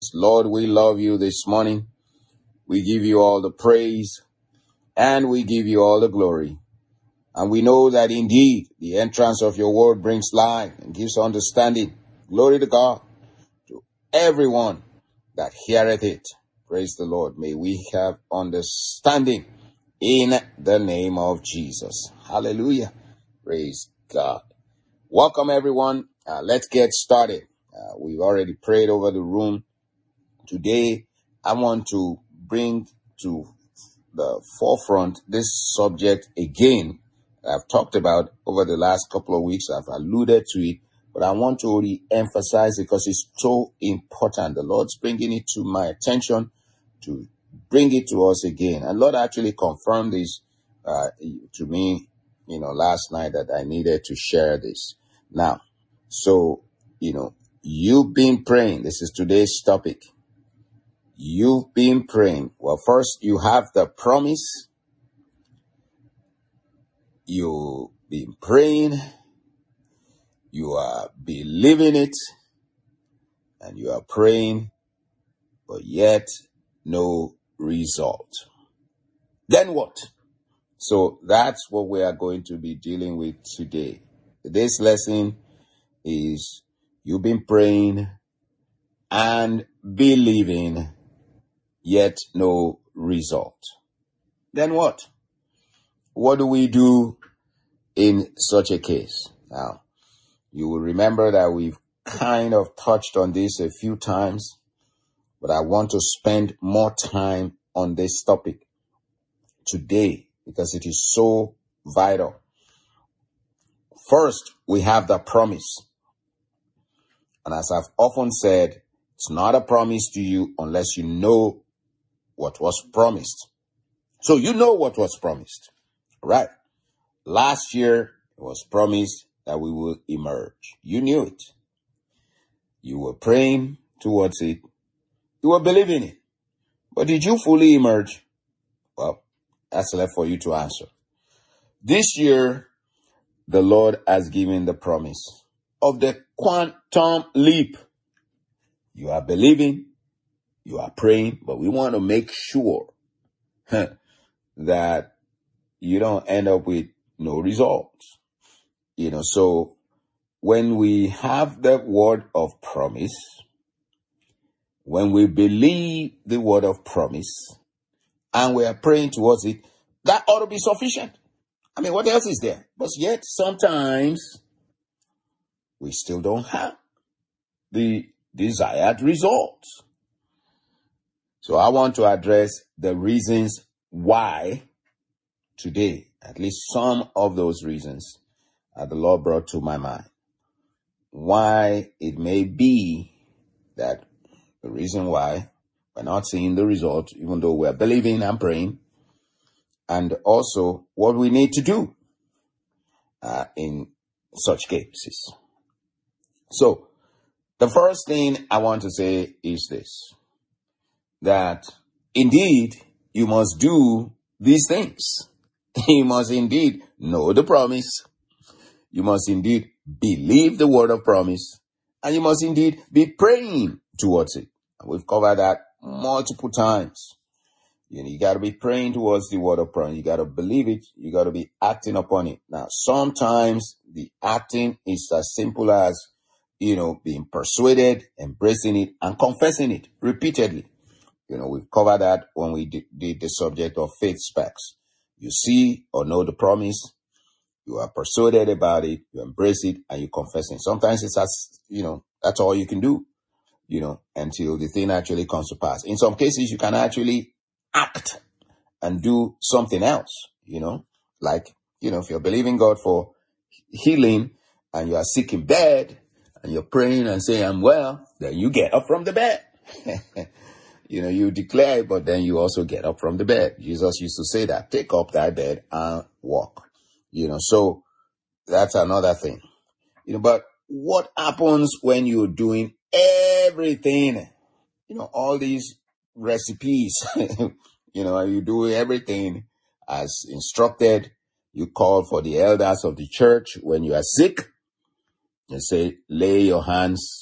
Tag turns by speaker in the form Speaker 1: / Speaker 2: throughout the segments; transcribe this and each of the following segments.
Speaker 1: Lord, we love you this morning. We give you all the praise and we give you all the glory. And we know that indeed the entrance of your word brings light and gives understanding. Glory to God, to everyone that heareth it. Praise the Lord. May we have understanding in the name of Jesus. Hallelujah. Praise God. Welcome everyone. Let's get started. We've already prayed over the room. Today, I want to bring to the forefront this subject again. I've talked about over the last couple of weeks. I've alluded to it, but I want to re-emphasize it because it's so important. The Lord's bringing it to my attention to bring it to us again. And Lord actually confirmed this to me, last night that I needed to share this. Now, so, you've been praying. This is today's topic. You've been praying. Well, first you have the promise. You've been praying. You are believing it. And you are praying, but yet no result. Then what? So that's what we are going to be dealing with today. Today's lesson is you've been praying and believing, yet no result. Then what? What do we do in such a case? Now, you will remember that we've kind of touched on this a few times, but I want to spend more time on this topic today because it is so vital. First, we have the promise. And as I've often said, it's not a promise to you unless you know what was promised. So you know what was promised, right? Last year, it was promised that we will emerge. You knew it. You were praying towards it. You were believing it. But did you fully emerge? Well, that's left for you to answer. This year, the Lord has given the promise of the quantum leap. You are believing, you are praying, but we want to make sure that you don't end up with no results. So when we have the word of promise, when we believe the word of promise, and we are praying towards it, that ought to be sufficient. I mean, what else is there? But yet, sometimes, we still don't have the desired results. So I want to address the reasons why today, at least some of those reasons that the Lord brought to my mind. Why it may be that the reason why we're not seeing the result, even though we're believing and praying, and also what we need to do in such cases. So, the first thing I want to say is this, that indeed you must do these things. You must indeed know the promise. You must indeed believe the word of promise. And you must indeed be praying towards it. And we've covered that multiple times. You got to be praying towards the word of promise. You got to believe it. You got to be acting upon it. Now, sometimes the acting is as simple as being persuaded, embracing it, and confessing it repeatedly. We've covered that when we did the subject of faith specs. You see or know the promise, you are persuaded about it, you embrace it, and you confess it. Sometimes it's as, that's all you can do, until the thing actually comes to pass. In some cases, you can actually act and do something else, like, if you're believing God for healing and you are sick in bed, and you're praying and saying, I'm well, then you get up from the bed. You declare it, but then you also get up from the bed. Jesus used to say that, take up thy bed and walk. So that's another thing. But what happens when you're doing everything? All these recipes, you do everything as instructed. You call for the elders of the church when you are sick. You say, lay your hands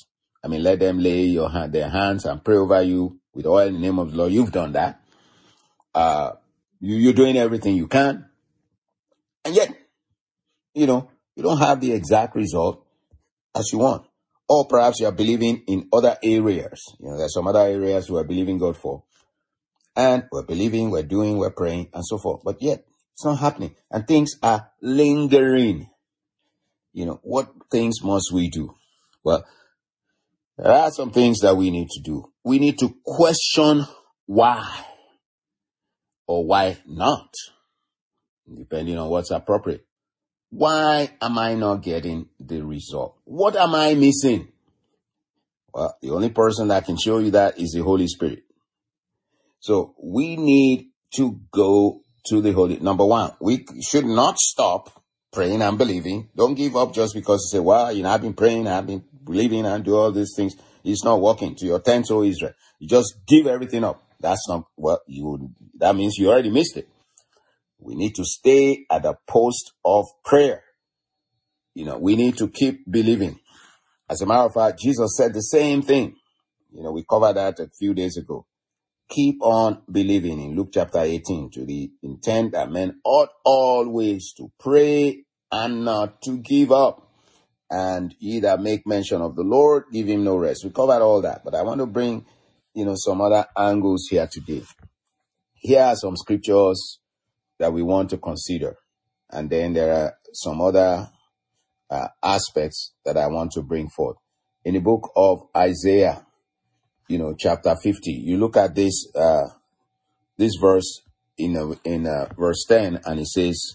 Speaker 1: let them lay their hands and pray over you with oil in the name of the Lord. You've done that. You're doing everything you can. And yet, you don't have the exact result as you want. Or perhaps you are believing in other areas. There's some other areas we are believing God for. And we're believing, we're doing, we're praying, and so forth. But yet, it's not happening. And things are lingering. What things must we do? Well, there are some things that we need to do. We need to question why or why not, depending on what's appropriate. Why am I not getting the result? What am I missing? Well, the only person that can show you that is the Holy Spirit. So we need to go to the Holy. Number one, we should not stop praying and believing. Don't give up just because you say, well, I've been praying, I've been believing and do all these things. It's not working to your tent, O Israel. You just give everything up. That's not what that means you already missed it. We need to stay at the post of prayer. We need to keep believing. As a matter of fact, Jesus said the same thing. We covered that a few days ago. Keep on believing in Luke chapter 18 to the intent that men ought always to pray and not to give up. And ye that make mention of the Lord, give him no rest. We covered all that, but I want to bring, some other angles here today. Here are some scriptures that we want to consider. And then there are some other aspects that I want to bring forth. In the book of Isaiah, chapter 50, you look at this verse in verse 10, and it says,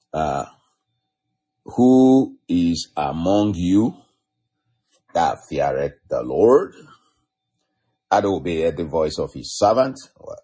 Speaker 1: who is among you that feareth the Lord, that obeyeth the voice of his servant,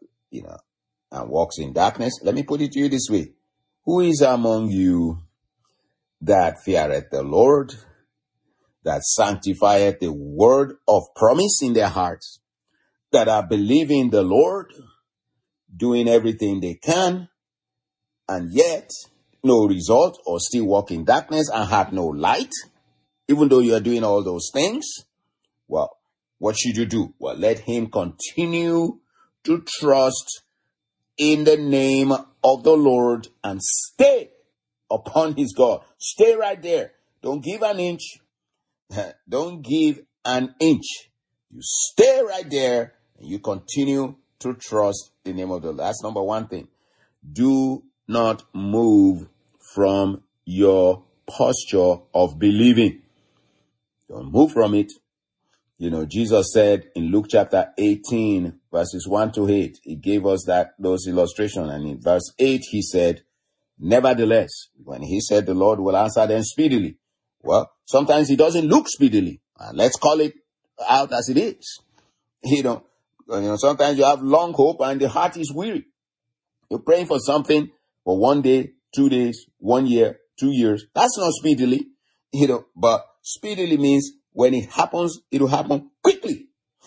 Speaker 1: and walks in darkness? Let me put it to you this way. Who is among you that feareth the Lord, that sanctifieth the word of promise in their hearts, that are believing the Lord, doing everything they can, and yet no result, or still walk in darkness and have no light, even though you are doing all those things? Well, what should you do? Well, let him continue to trust in the name of the Lord and stay upon his God. Stay right there. Don't give an inch. Don't give an inch. You stay right there and you continue to trust the name of the Lord. That's number one thing. Do not move from your posture of believing. Don't move from it. Jesus said in Luke chapter 18, verses 1 to 8, he gave us those illustrations. And in verse 8, he said, nevertheless, when he said the Lord will answer them speedily. Well, sometimes he doesn't look speedily. Let's call it out as it is. Sometimes you have long hope and the heart is weary. You're praying for something for 1 day, 2 days, 1 year, 2 years. That's not speedily, but speedily means when it happens, it will happen quickly.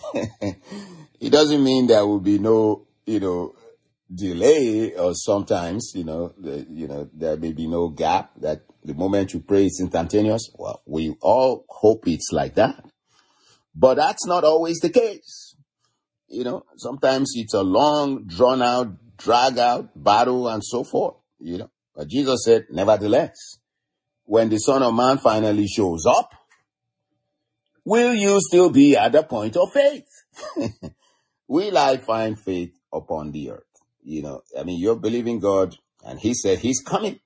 Speaker 1: It doesn't mean there will be no, delay, or sometimes, there may be no gap, that the moment you pray it's instantaneous. Well, we all hope it's like that. But that's not always the case. Sometimes it's a long, drawn out, drag out battle and so forth, But Jesus said, nevertheless, when the Son of Man finally shows up, will you still be at the point of faith? Will I find faith upon the earth? You're believing God, and he said he's coming,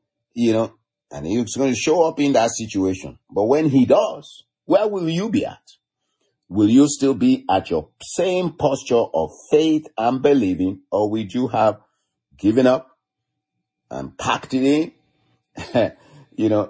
Speaker 1: and he's going to show up in that situation. But when he does, where will you be at? Will you still be at your same posture of faith and believing, or will you have given up and packed it in?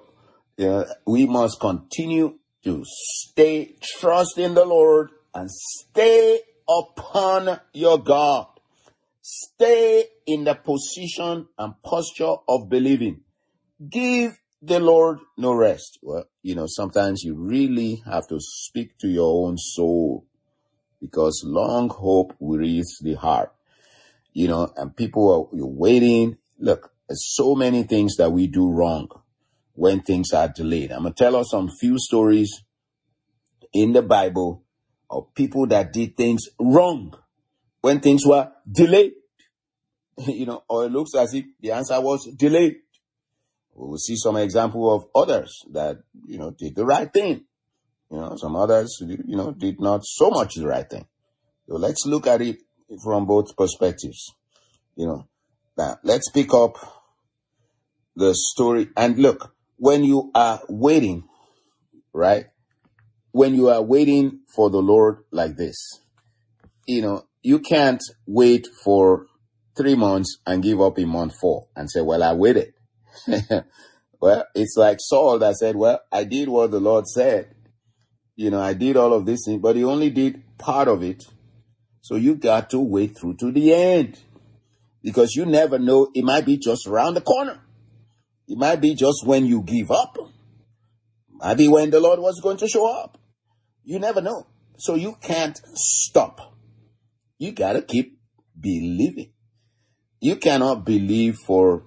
Speaker 1: We must continue to trust in the Lord and stay upon your God. Stay in the position and posture of believing. Give the Lord no rest. Well, sometimes you really have to speak to your own soul, because long hope wearies the heart. And people are waiting. Look, there's so many things that we do wrong when things are delayed. I'm going to tell us some few stories in the Bible of people that did things wrong when things were delayed, or it looks as if the answer was delayed. We will see some example of others that, did the right thing. Some others, did not so much the right thing. So let's look at it from both perspectives. Now let's pick up the story and look, when you are waiting, right? When you are waiting for the Lord like this, you can't wait for 3 months and give up in month 4 and say, well, I waited. Well, it's like Saul that said, well, I did what the Lord said. I did all of this thing, but he only did part of it. So you got to wait through to the end, because you never know. It might be just around the corner. It might be just when you give up. It might be when the Lord was going to show up. You never know. So you can't stop. You got to keep believing. You cannot believe for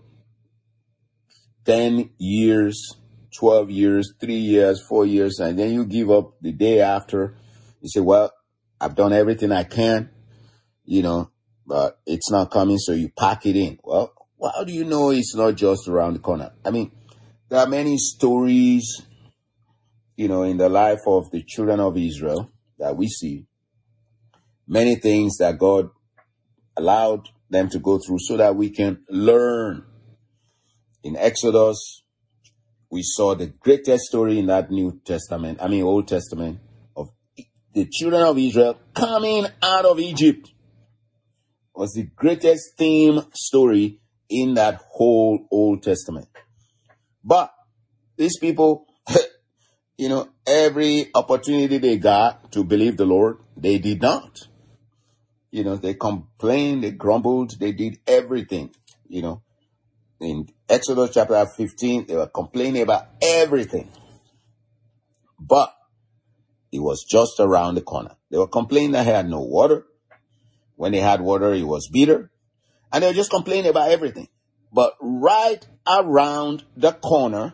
Speaker 1: 10 years, 12 years, 3 years, 4 years, and then you give up the day after. You say, well, I've done everything I can, but it's not coming, so you pack it in. Well, how do you know it's not just around the corner? I mean, there are many stories, in the life of the children of Israel that we see. Many things that God allowed them to go through so that we can learn. In Exodus, we saw the greatest story in that Old Testament, of the children of Israel coming out of Egypt. It was the greatest theme story in that whole Old Testament. But these people, every opportunity they got to believe the Lord, they did not. They complained, they grumbled, they did everything. In Exodus chapter 15, they were complaining about everything. But it was just around the corner. They were complaining they had no water. When they had water, it was bitter. And they were just complaining about everything. But right around the corner,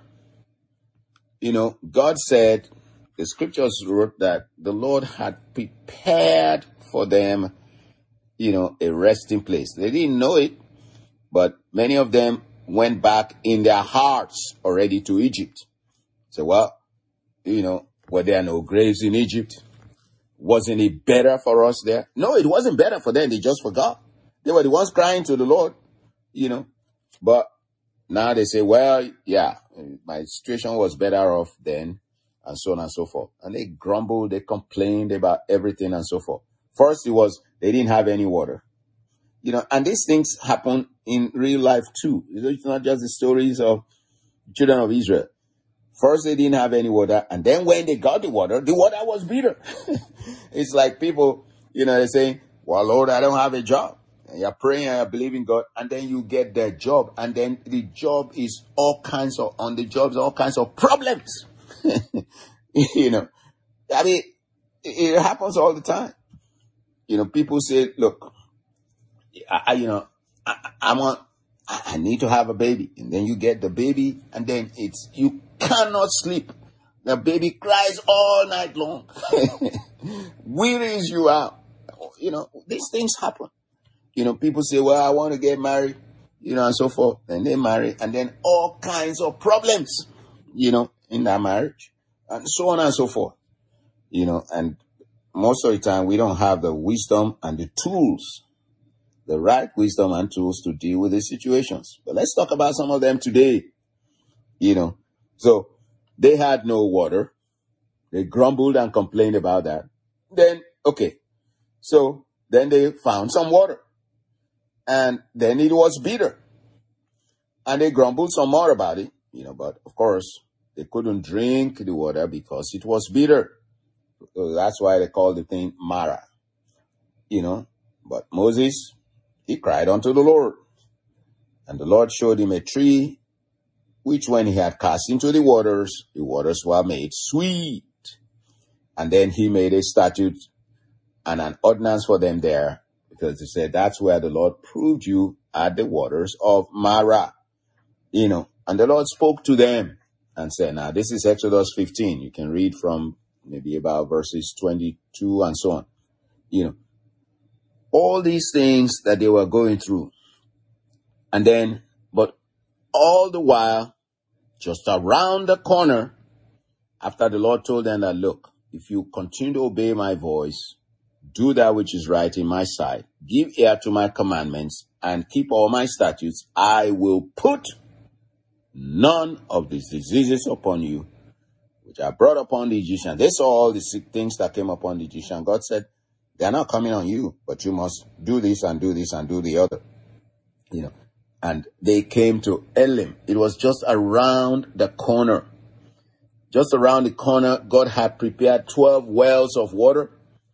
Speaker 1: God said, the scriptures wrote that the Lord had prepared for them, a resting place. They didn't know it, but many of them went back in their hearts already to Egypt. So, well, were there no graves in Egypt? Wasn't it better for us there? No, it wasn't better for them. They just forgot. They were the ones crying to the Lord, But now they say, well, yeah, my situation was better off then, and so on and so forth. And they grumbled, they complained about everything and so forth. First, it was they didn't have any water. And these things happen in real life too. It's not just the stories of children of Israel. First, they didn't have any water. And then when they got the water was bitter. It's like people, they're saying, well, Lord, I don't have a job. And you're praying and you're believing God. And then you get the job. And then the job is all kinds of problems. I mean, it happens all the time. People say, look, I need to have a baby. And then you get the baby, and then you cannot sleep. The baby cries all night long. Wearies you out. These things happen. People say, well, I want to get married, and so forth. And they marry, and then all kinds of problems, in that marriage, and so on and so forth. And most of the time we don't have the wisdom and the tools, the right wisdom and tools to deal with these situations. But let's talk about some of them today. So they had no water. They grumbled and complained about that. Then, okay. So then they found some water. And then it was bitter. And they grumbled some more about it, but of course they couldn't drink the water because it was bitter. So that's why they called the thing Mara. But Moses, he cried unto the Lord. And the Lord showed him a tree, which when he had cast into the waters were made sweet. And then he made a statute and an ordinance for them there, because he said, that's where the Lord proved you at the waters of Mara. And the Lord spoke to them and said, now this is Exodus 15. You can read from maybe about verses 22 and so on. All these things that they were going through. And then, but all the while, just around the corner, after the Lord told them that, look, if you continue to obey my voice, do that which is right in my sight, give ear to my commandments, and keep all my statutes, I will put none of these diseases upon you, which I brought upon the Egyptians. They saw all the things that came upon the Egyptian. God said, they are not coming on you, but you must do this and do this and do the other. And they came to Elim. It was just around the corner. Just around the corner, God had prepared 12 wells of water,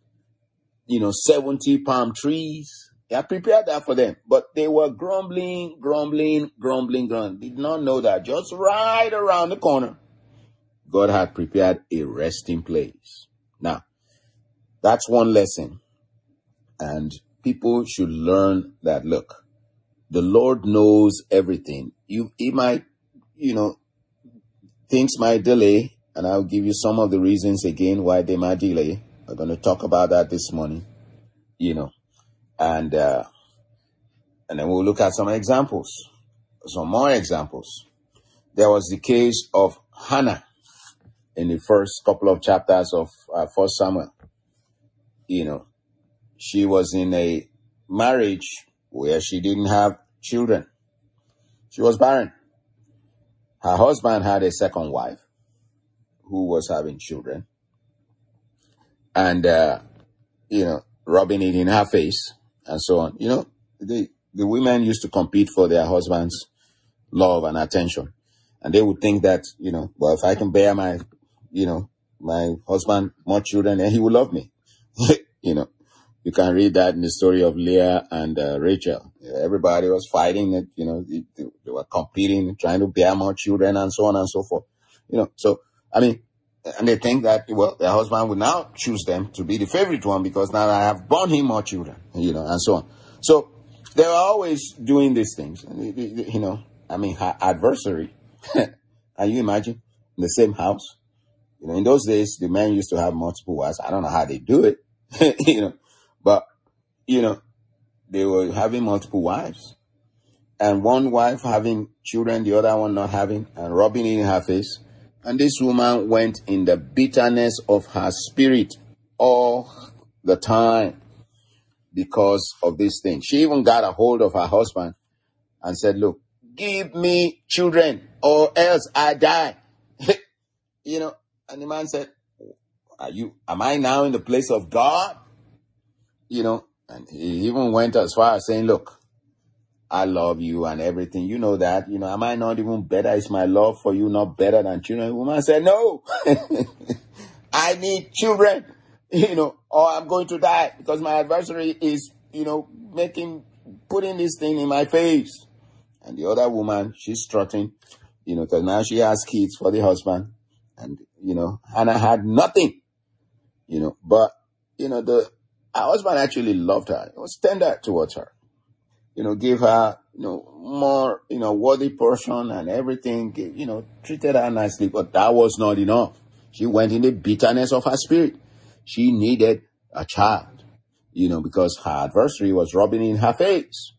Speaker 1: 70 palm trees. He had prepared that for them. But they were grumbling. Did not know that just right around the corner, God had prepared a resting place. Now, that's one lesson. And people should learn that, look, the Lord knows everything. He might, things might delay, and I'll give you some of the reasons again why they might delay. We're going to talk about that this morning, and then we'll look at some examples, some more examples. There was the case of Hannah in the first couple of chapters of 1 Samuel. She was in a marriage where she didn't have children. She was barren. Her husband had a second wife who was having children. And, rubbing it in her face and so on. The women used to compete for their husband's love and attention. And they would think that, well, if I can bear my husband more children, then he will love me. You can read that in the story of Leah and Rachel. Everybody was fighting it, they were competing, trying to bear more children and so on and so forth. And they think that, well, their husband would now choose them to be the favorite one because now I have borne him more children, and so on. So they were always doing these things. Her adversary, can you imagine, in the same house? In those days, the men used to have multiple wives. I don't know how they do it, but, they were having multiple wives. And one wife having children, the other one not having, and rubbing it in her face. And this woman went in the bitterness of her spirit all the time because of this thing. She even got a hold of her husband and said, look, give me children or else I die. And the man said, am I now in the place of God? And he even went as far as saying, look, I love you and everything. You know that. Am I not even better? Is my love for you not better than children? The woman said, no. I need children, or I'm going to die because my adversary is, putting this thing in my face. And the other woman, she's strutting, because now she has kids for the husband. And, Hannah had nothing, but, her husband actually loved her. He was tender towards her. Give her, more, worthy portion and everything, treated her nicely, but that was not enough. She went in the bitterness of her spirit. She needed a child, because her adversary was rubbing in her face.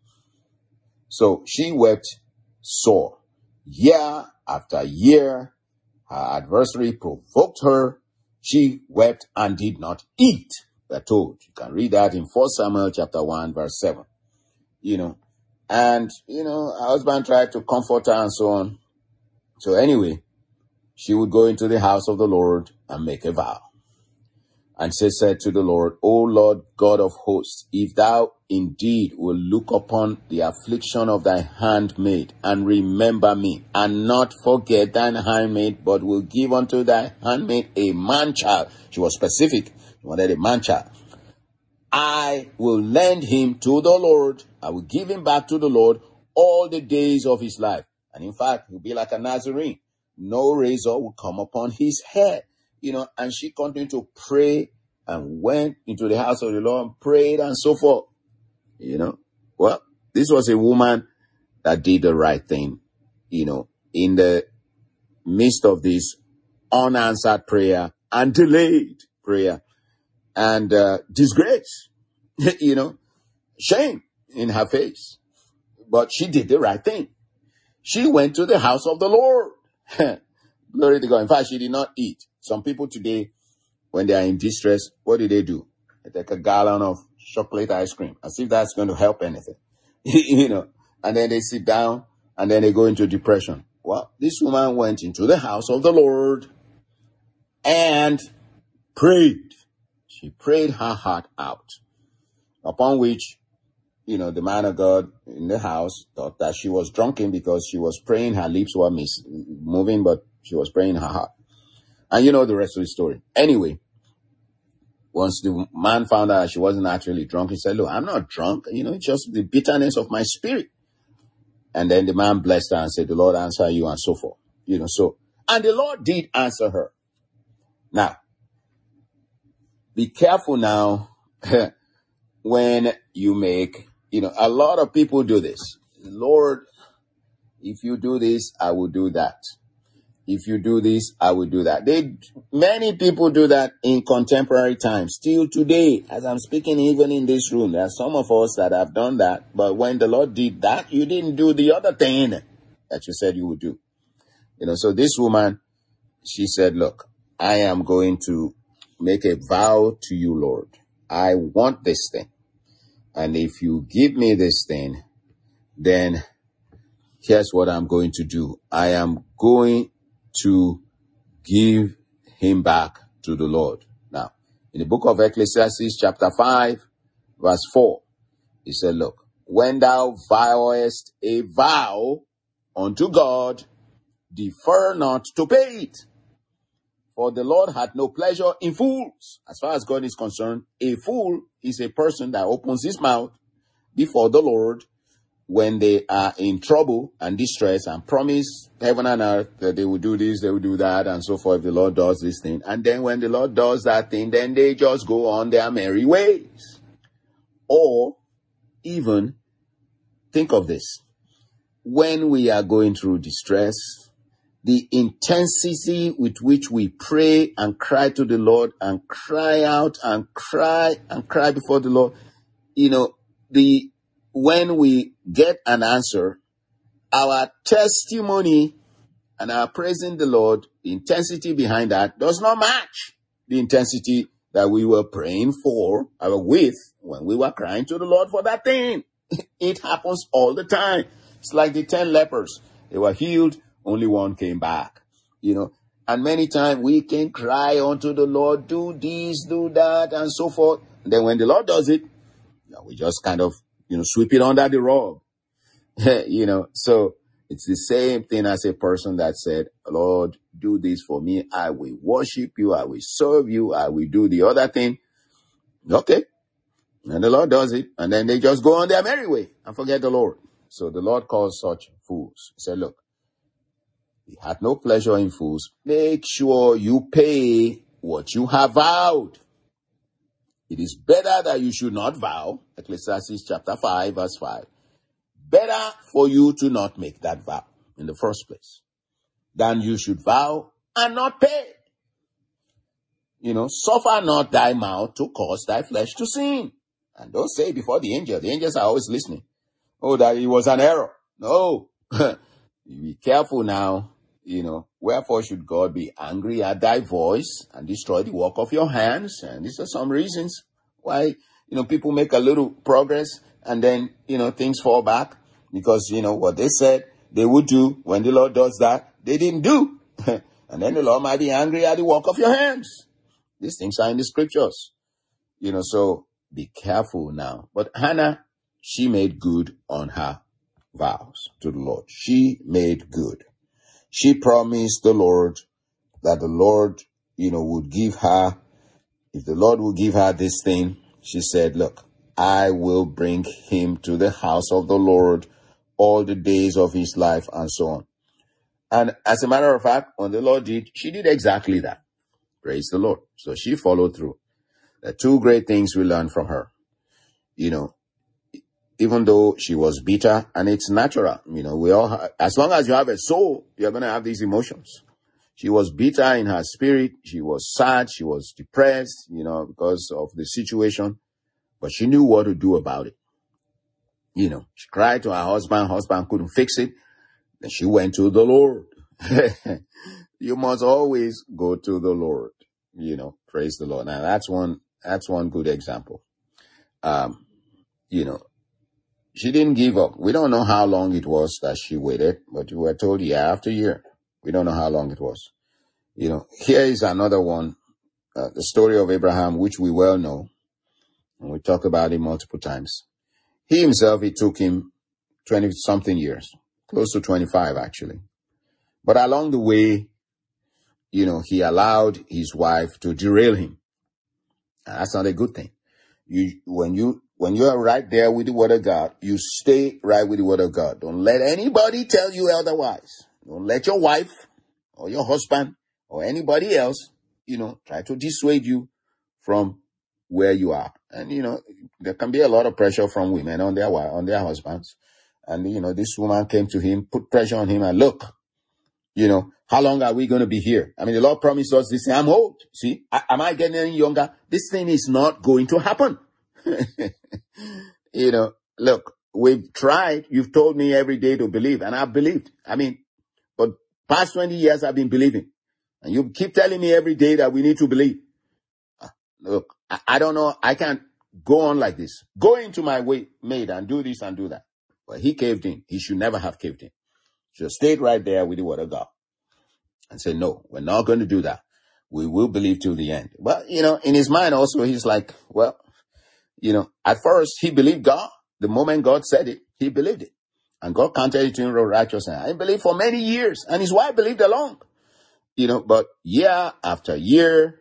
Speaker 1: So she wept sore. Year after year, her adversary provoked her. She wept and did not eat. We're told. You can read that in 1 Samuel chapter 1, verse 7. And, her husband tried to comfort her and so on. So anyway, she would go into the house of the Lord and make a vow. And she said to the Lord, O Lord God of hosts, if thou indeed will look upon the affliction of thy handmaid and remember me and not forget thine handmaid, but will give unto thy handmaid a man child. She was specific. She wanted a man child. I will lend him to the Lord. I will give him back to the Lord all the days of his life. And in fact, he'll be like a Nazarene. No razor will come upon his head. And she continued to pray and went into the house of the Lord and prayed and so forth. Well, this was a woman that did the right thing, in the midst of this unanswered prayer and delayed prayer and disgrace, shame in her face. But she did the right thing. She went to the house of the Lord. Glory to God. In fact, she did not eat. Some people today, when they are in distress, what do? They take a gallon of chocolate ice cream, as if that's going to help anything. And then they sit down and then they go into depression. Well, this woman went into the house of the Lord and prayed. She prayed her heart out, upon which, the man of God in the house thought that she was drunken because she was praying. Her lips were moving, but she was praying her heart. And the rest of the story. Anyway, once the man found out she wasn't actually drunk, he said, look, I'm not drunk. It's just the bitterness of my spirit. And then the man blessed her and said, the Lord answer you, and so forth. And the Lord did answer her. Now, be careful now when you make, a lot of people do this. Lord, if you do this, I will do that. If you do this, I will do that. Many people do that in contemporary times. Still today, as I'm speaking, even in this room, there are some of us that have done that. But when the Lord did that, you didn't do the other thing that you said you would do. So this woman, she said, look, I am going to make a vow to you, Lord. I want this thing. And if you give me this thing, then here's what I'm going to do. I am going to give him back to the Lord. Now, in the book of Ecclesiastes, chapter 5, verse 4, he said, look, when thou vowest a vow unto God, defer not to pay it. For the Lord hath no pleasure in fools. As far as God is concerned, a fool is a person that opens his mouth before the Lord when they are in trouble and distress and promise heaven and earth that they will do this, they will do that, and so forth if the Lord does this thing. And then when the Lord does that thing, then they just go on their merry ways. Or even, think of this, when we are going through distress, the intensity with which we pray and cry to the Lord and cry out and cry before the Lord, when we get an answer, our testimony and our praising the Lord, the intensity behind that does not match the intensity that we were praying for or with when we were crying to the Lord for that thing. It happens all the time. It's like the 10 lepers. They were healed. Only one came back, and many times we can cry unto the Lord, do this, do that, and so forth. And then when the Lord does it, we just kind of, sweep it under the rug, so it's the same thing as a person that said, Lord, do this for me. I will worship you. I will serve you. I will do the other thing. Okay. And the Lord does it. And then they just go on their merry way and forget the Lord. So the Lord calls such fools. He said, look, he had no pleasure in fools. Make sure you pay what you have vowed. It is better that you should not vow. Ecclesiastes chapter 5, verse 5. Better for you to not make that vow in the first place than you should vow and not pay. Suffer not thy mouth to cause thy flesh to sin. And don't say before the angels. The angels are always listening. Oh, that it was an error. No. Be careful now. Wherefore should God be angry at thy voice and destroy the work of your hands? And these are some reasons why, people make a little progress and then, things fall back because, what they said they would do when the Lord does that, they didn't do. And then the Lord might be angry at the work of your hands. These things are in the scriptures, so be careful now. But Hannah, she made good on her vows to the Lord. She made good. She promised the Lord that the Lord, would give her, if the Lord would give her this thing, she said, look, I will bring him to the house of the Lord all the days of his life and so on. And as a matter of fact, when the Lord did, she did exactly that. Praise the Lord. So she followed through. There are two great things we learned from her. Even though she was bitter, and it's natural, we all as long as you have a soul, you're going to have these emotions. She was bitter in her spirit. She was sad. She was depressed, because of the situation. But she knew what to do about it. She cried to her husband. Husband couldn't fix it. Then she went to the Lord. You must always go to the Lord. Praise the Lord. Now that's one good example. She didn't give up. We don't know how long it was that she waited, but we were told year after year. We don't know how long it was. Here is another one, the story of Abraham, which we well know, and we talked about it multiple times. He himself, it took him 20-something years, close to 25 actually. But along the way, he allowed his wife to derail him. And that's not a good thing. When you are right there with the Word of God, you stay right with the Word of God. Don't let anybody tell you otherwise. Don't let your wife or your husband or anybody else, try to dissuade you from where you are. And, there can be a lot of pressure from women on their husbands. And, this woman came to him, put pressure on him, and look, how long are we going to be here? I mean, the Lord promised us this. I'm old. See, am I getting any younger? This thing is not going to happen. Look, we've tried. You've told me every day to believe, and I've believed. But past 20 years I've been believing. And you keep telling me every day that we need to believe. Look, I don't know. I can't go on like this. Go into my way, maid, and do this and do that. But he caved in. He should never have caved in. Should have stayed right there with the Word of God and said, no, we're not going to do that. We will believe till the end. But, in his mind also, he's like, well, at first he believed God. The moment God said it, he believed it. And God counted it to him righteousness. And he believed for many years. And his wife believed along. But year after year,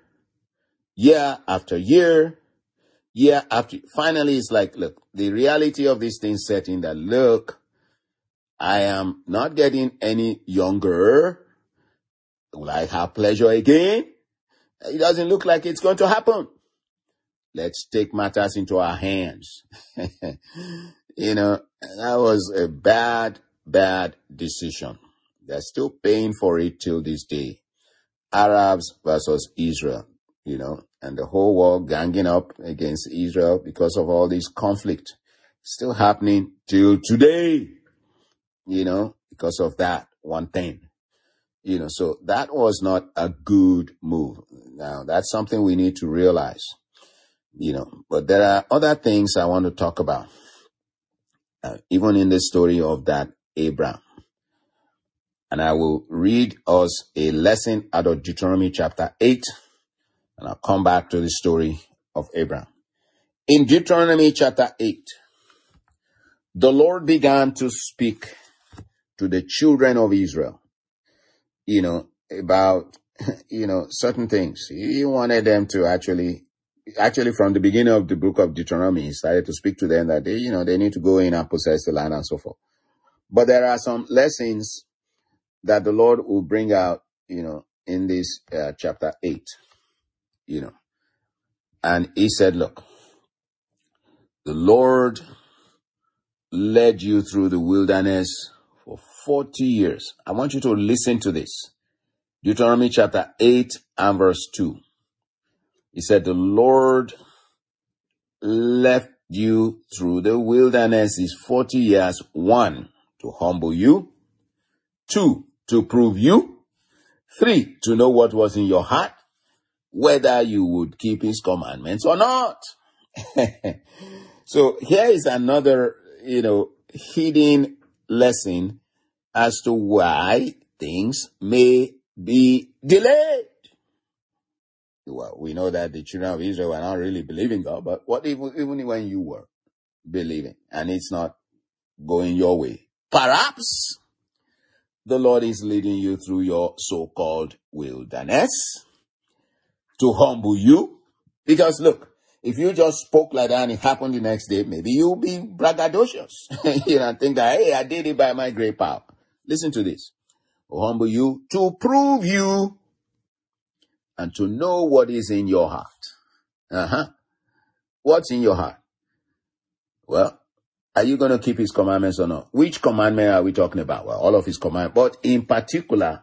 Speaker 1: finally it's like, look, the reality of this thing set in that, look, I am not getting any younger. Will I have pleasure again? It doesn't look like it's going to happen. Let's take matters into our hands. That was a bad decision. They're still paying for it till this day. Arabs versus Israel, and the whole world ganging up against Israel because of all this conflict. Still happening till today, because of that one thing. So that was not a good move. Now, that's something we need to realize, but there are other things I want to talk about, even in the story of that Abraham. And I will read us a lesson out of Deuteronomy chapter 8, and I'll come back to the story of Abraham. In Deuteronomy chapter 8, the Lord began to speak to the children of Israel, about, certain things. He wanted them to actually from the beginning of the book of Deuteronomy, he started to speak to them that they need to go in and possess the land and so forth. But there are some lessons that the Lord will bring out, in this chapter 8, and he said, look, the Lord led you through the wilderness for 40 years. I want you to listen to this. Deuteronomy chapter 8 and verse 2. He said, the Lord left you through the wilderness these 40 years. 1, to humble you. 2, to prove you. 3, to know what was in your heart, whether you would keep his commandments or not. So here is another, hidden lesson as to why things may be delayed. Well, we know that the children of Israel were not really believing God, but what even when you were believing and it's not going your way? Perhaps the Lord is leading you through your so-called wilderness to humble you. Because look, if you just spoke like that and it happened the next day, maybe you'll be braggadocious. And think that, hey, I did it by my great power. Listen to this. To humble you, to prove you, and to know what is in your heart. What's in your heart? Well, are you going to keep his commandments or not? Which commandment are we talking about? Well, all of his commandments, but in particular,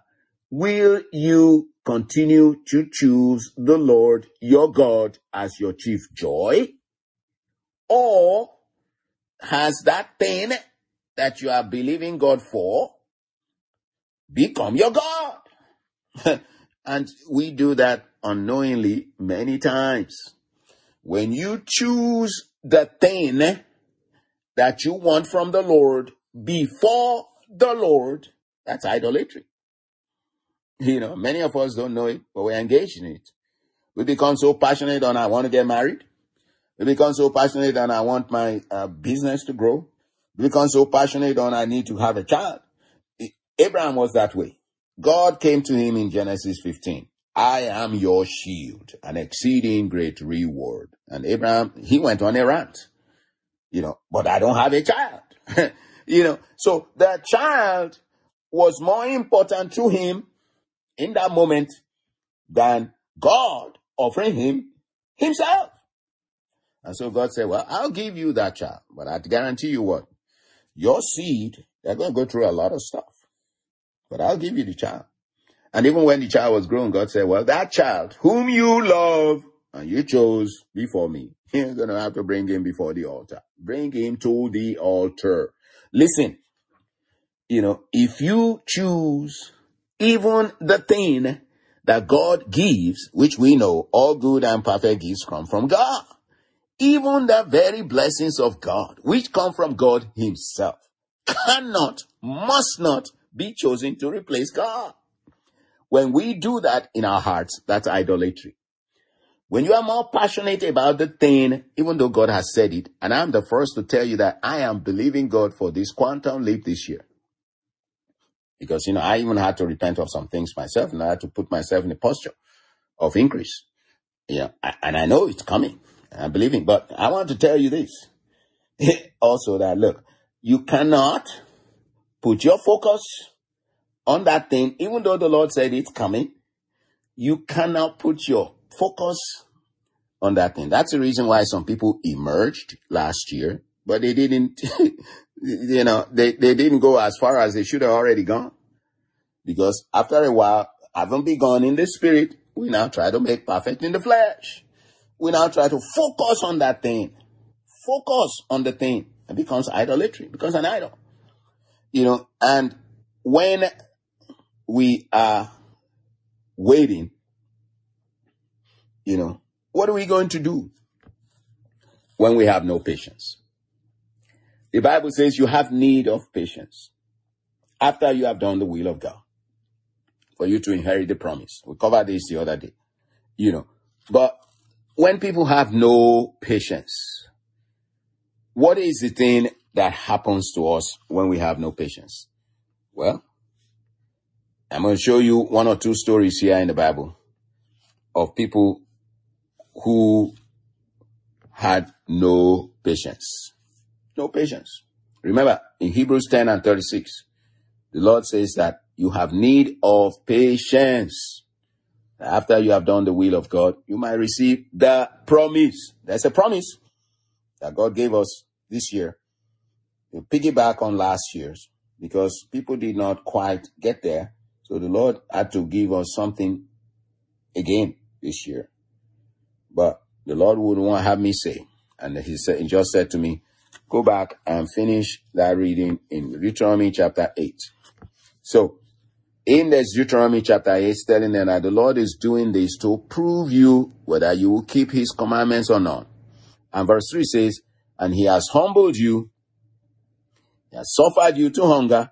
Speaker 1: will you continue to choose the Lord your God as your chief joy? Or has that thing that you are believing God for become your God? And we do that unknowingly many times. When you choose the thing that you want from the Lord before the Lord, that's idolatry. Many of us don't know it, but we're engaged in it. We become so passionate on I want to get married. We become so passionate on I want my business to grow. We become so passionate on I need to have a child. Abraham was that way. God came to him in Genesis 15. I am your shield, an exceeding great reward. And Abraham, he went on a rant, but I don't have a child. So the child was more important to him in that moment than God offering him himself. And so God said, well, I'll give you that child, but I guarantee you what? Your seed, they're going to go through a lot of stuff, but I'll give you the child. And even when the child was grown, God said, well, that child whom you love and you chose before me, you're going to have to bring him before the altar. Bring him to the altar. Listen, if you choose even the thing that God gives, which we know all good and perfect gifts come from God, even the very blessings of God, which come from God himself, must not be chosen to replace God. When we do that in our hearts, that's idolatry. When you are more passionate about the thing, even though God has said it, and I'm the first to tell you that I am believing God for this quantum leap this year. Because, I even had to repent of some things myself, and I had to put myself in a posture of increase. And I know it's coming. I'm believing. But I want to tell you this. Also that, look, you cannot put your focus on that thing, even though the Lord said it's coming. You cannot put your focus on that thing. That's the reason why some people emerged last year, but they didn't, they didn't go as far as they should have already gone. Because after a while, having begun in the spirit, we now try to make perfect in the flesh. We now try to focus on that thing. Focus on the thing. It becomes idolatry. It becomes an idol. And when we are waiting, what are we going to do when we have no patience? The Bible says you have need of patience after you have done the will of God for you to inherit the promise. We covered this the other day, But when people have no patience, what is the thing that happens to us when we have no patience? Well, I'm going to show you one or two stories here in the Bible of people who had no patience. No patience. Remember, in Hebrews 10 and 36, the Lord says that you have need of patience. After you have done the will of God, you might receive the promise. There's a promise that God gave us this year. To piggyback on last year's, because people did not quite get there. So the Lord had to give us something again this year. But the Lord wouldn't want to have me say. And he just said to me, go back and finish that reading in Deuteronomy chapter 8. So in this Deuteronomy chapter 8, telling them that the Lord is doing this to prove you whether you will keep his commandments or not. And verse 3 says, and he has humbled you, he has suffered you to hunger,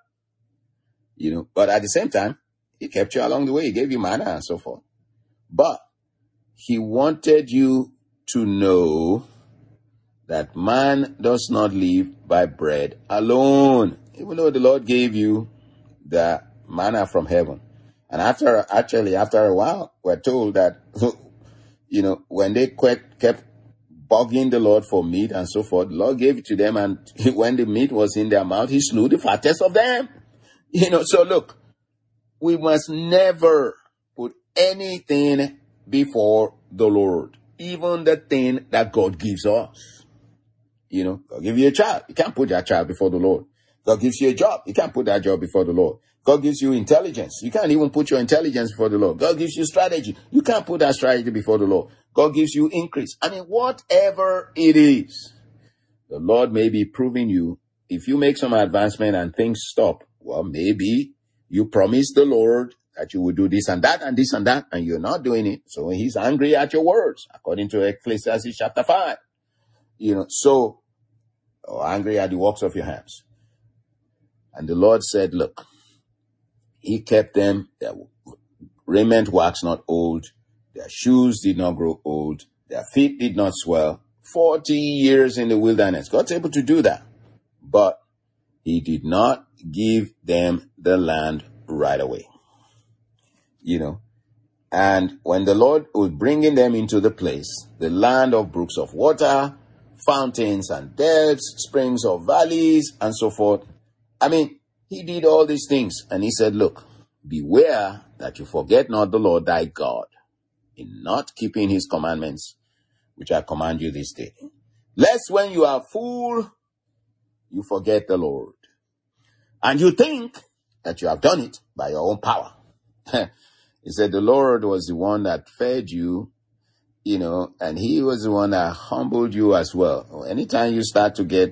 Speaker 1: but at the same time, he kept you along the way. He gave you manna and so forth. But he wanted you to know that man does not live by bread alone. Even though the Lord gave you the manna from heaven. And after a while, we're told that, when they kept bugging the Lord for meat and so forth, the Lord gave it to them. And when the meat was in their mouth, he slew the fattest of them. So look, we must never put anything before the Lord, even the thing that God gives us. God give you a child. You can't put that child before the Lord. God gives you a job. You can't put that job before the Lord. God gives you intelligence. You can't even put your intelligence before the Lord. God gives you strategy. You can't put that strategy before the Lord. God gives you increase. I mean, whatever it is, the Lord may be proving you. If you make some advancement and things stop, well, maybe you promised the Lord that you would do this and that and this and that, and you're not doing it. So he's angry at your words, according to Ecclesiastes chapter 5. Or angry at the works of your hands. And the Lord said, look, he kept them, their raiment waxed not old, their shoes did not grow old, their feet did not swell. 40 years in the wilderness. God's able to do that. But he did not give them the land right away. And when the Lord was bringing them into the place, the land of brooks of water, fountains and depths, springs of valleys, and so forth. I mean, he did all these things. And he said, look, beware that you forget not the Lord thy God in not keeping his commandments, which I command you this day. Lest when you are full, you forget the Lord. And you think that you have done it by your own power. He said the Lord was the one that fed you, and he was the one that humbled you as well. Anytime you start to get,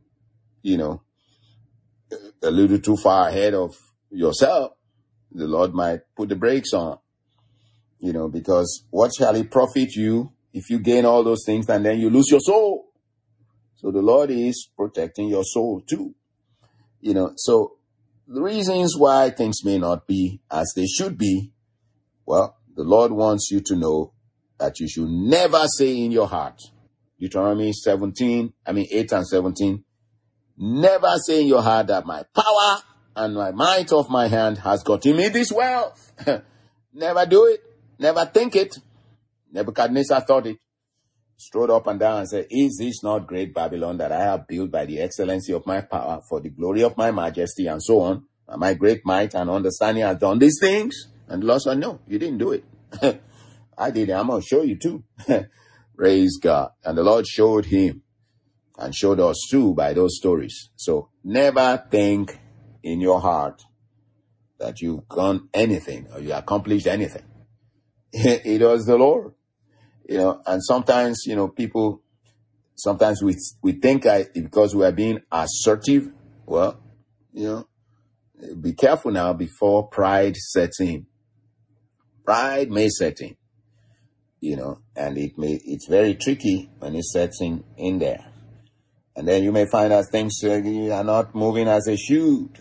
Speaker 1: a little too far ahead of yourself, the Lord might put the brakes on, because what shall it profit you if you gain all those things and then you lose your soul? So the Lord is protecting your soul too. So the reasons why things may not be as they should be, well, the Lord wants you to know that you should never say in your heart, Deuteronomy 8 and 17, never say in your heart that my power and my might of my hand has gotten me this wealth. Never do it. Never think it. Nebuchadnezzar thought it. Strode up and down and said, is this not great Babylon that I have built by the excellency of my power for the glory of my majesty and so on? And my great might and understanding has done these things? And the Lord said, no, you didn't do it. I did it. I'm going to show you too. Praise God. And the Lord showed him and showed us too by those stories. So never think in your heart that you've done anything or you accomplished anything. It was the Lord. And sometimes, people, sometimes we think because we are being assertive, well, be careful now before pride sets in. Pride may set in, and it's very tricky when it sets in there. And then you may find that things are not moving as they should,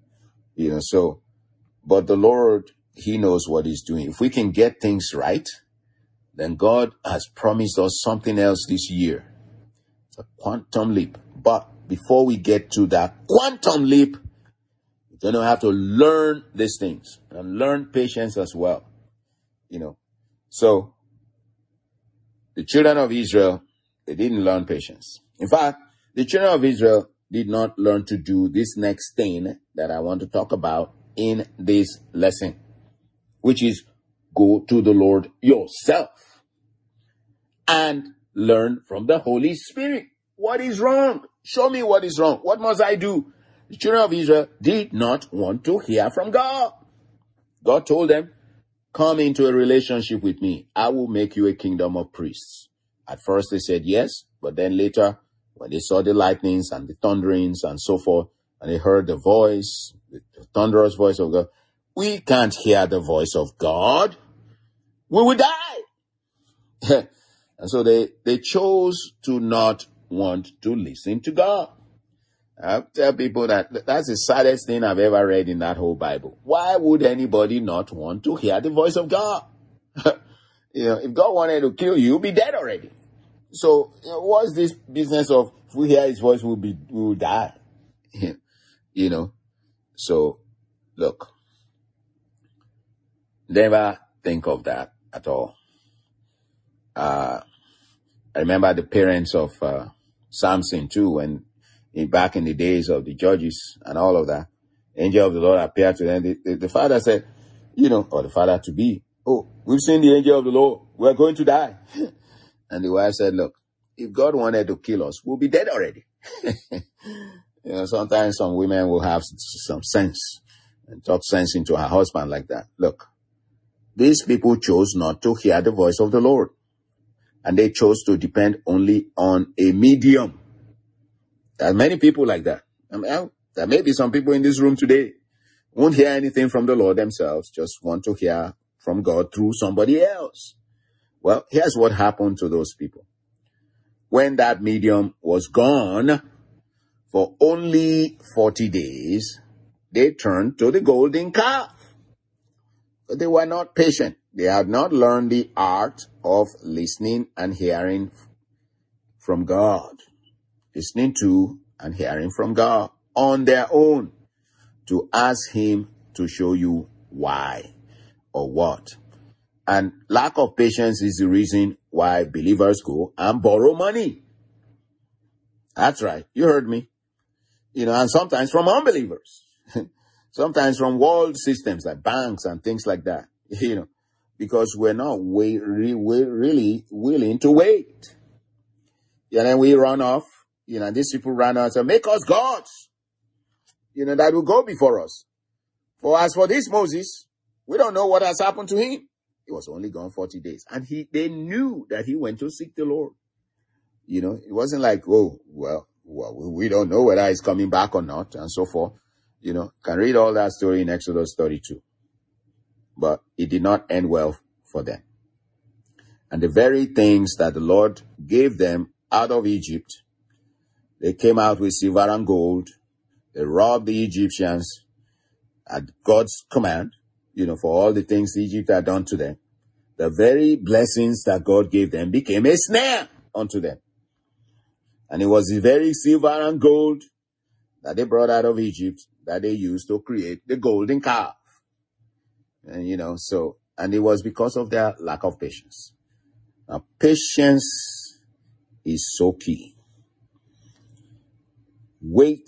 Speaker 1: but the Lord, he knows what he's doing. If we can get things right, then God has promised us something else this year. It's a quantum leap. But before we get to that quantum leap, we're going to have to learn these things and learn patience as well. So the children of Israel, they didn't learn patience. In fact, the children of Israel did not learn to do this next thing that I want to talk about in this lesson, which is go to the Lord yourself and learn from the Holy Spirit. What is wrong? Show me what is wrong. What must I do? The children of Israel did not want to hear from God. God told them, come into a relationship with me. I will make you a kingdom of priests. At first they said yes, but then later when they saw the lightnings and the thunderings and so forth, and they heard the voice, the thunderous voice of God, we can't hear the voice of God. We will die. And so they chose to not want to listen to God. I tell people that that's the saddest thing I've ever read in that whole Bible. Why would anybody not want to hear the voice of God? If God wanted to kill you, you'd be dead already. So what's this business of if we hear his voice, we will die? So look, never think of that at all. I remember the parents of Samson too, when back in the days of the judges and all of that, angel of the Lord appeared to them. The father said, or the father to be, we've seen the angel of the Lord. We're going to die. And the wife said, look, if God wanted to kill us, we'll be dead already. Sometimes some women will have some sense and talk sense into her husband like that. Look, these people chose not to hear the voice of the Lord. And they chose to depend only on a medium. There are many people like that. There may be some people in this room today won't hear anything from the Lord themselves, just want to hear from God through somebody else. Well, here's what happened to those people. When that medium was gone for only 40 days, they turned to the golden calf. But they were not patient. They had not learned the art of listening and hearing from God. Listening to and hearing from God on their own, to ask Him to show you why or what. And lack of patience is the reason why believers go and borrow money. That's right. You heard me. And sometimes from unbelievers. Sometimes from world systems like banks and things like that. Because we're not really willing to wait. And then we run off. These people run out and make us gods. That will go before us. For as for this Moses, we don't know what has happened to him. He was only gone 40 days. And they knew that he went to seek the Lord. It wasn't like, we don't know whether he's coming back or not, and so forth. Can read all that story in Exodus 32. But it did not end well for them. And the very things that the Lord gave them out of Egypt, they came out with silver and gold. They robbed the Egyptians at God's command, for all the things Egypt had done to them. The very blessings that God gave them became a snare unto them. And it was the very silver and gold that they brought out of Egypt that they used to create the golden calf. And, and it was because of their lack of patience. Now, patience is so key. Wait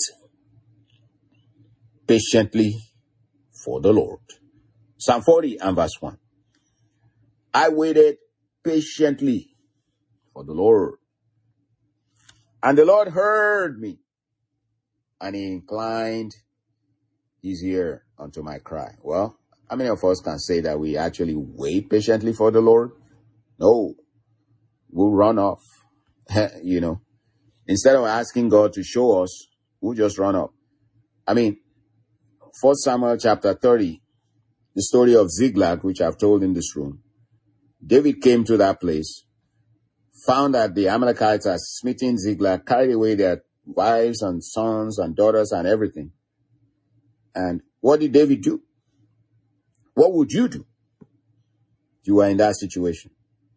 Speaker 1: patiently for the Lord. Psalm 40 and verse 1. I waited patiently for the Lord. And the Lord heard me, and He inclined His ear unto my cry. Well, how many of us can say that we actually wait patiently for the Lord? No. We'll run off. Instead of asking God to show us, we'll just run off. 1 Samuel chapter 30, the story of Ziklag, which I've told in this room. David came to that place, found that the Amalekites had smitten Ziklag, carried away their wives and sons and daughters and everything. And what did David do? What would you do if you were in that situation?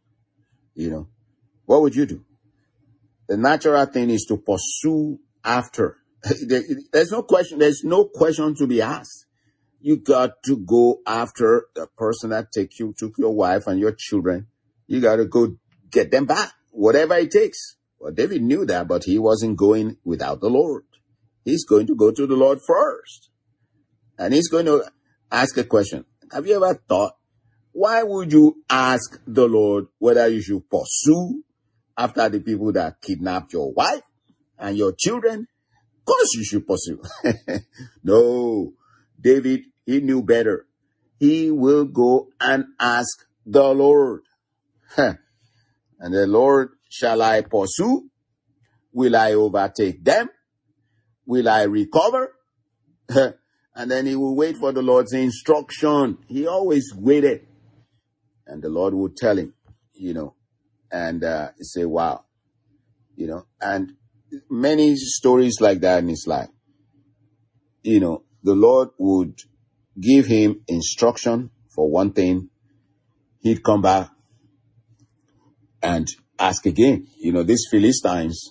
Speaker 1: What would you do? The natural thing is to pursue after. There's no question to be asked. You got to go after the person that took your wife and your children. You got to go get them back, whatever it takes. Well, David knew that, but he wasn't going without the Lord. He's going to go to the Lord first. And he's going to ask a question. Have you ever thought, why would you ask the Lord whether you should pursue after the people that kidnapped your wife and your children? Of course you should pursue. No, David, he knew better. He will go and ask the Lord. And the Lord, shall I pursue? Will I overtake them? Will I recover? And then he will wait for the Lord's instruction. He always waited. And the Lord would tell him, and say, wow, and many stories like that in his life. The Lord would give him instruction for one thing. He'd come back and ask again. These Philistines,